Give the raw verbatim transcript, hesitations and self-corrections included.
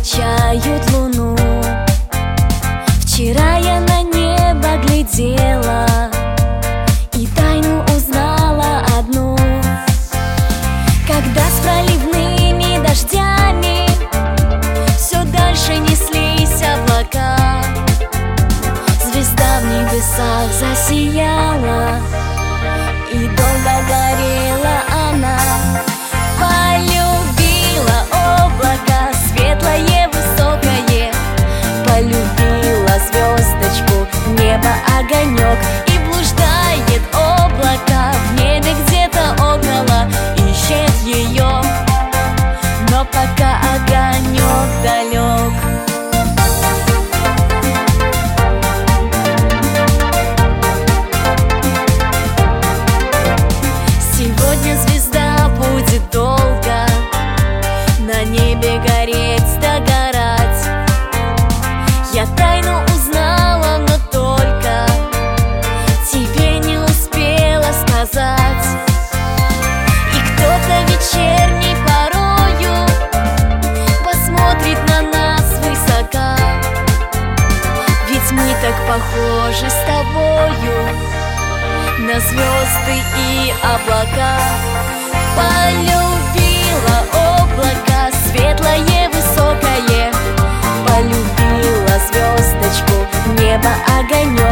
встречают луну. Вчера я на небо глядела и тайну узнала одну. Когда с проливными дождями все дальше неслись облака, звезда в небесах засияла, и долго горела она. Полюбила облако светлое, высокое, полюбила звездочку, небо огонек. И блуждает облако в небе где-то около, ищет ее, но пока огонек далек. Сегодня звезда будет долго на небе гореть, догорать. Я тайну узнала, но только тебе не успела сказать. И кто-то вечерней порою посмотрит на нас свысока, ведь мы так похожи с тобою на звезды и облака. Полюбила облако светлое, высокое, полюбила звездочку, небо огонек.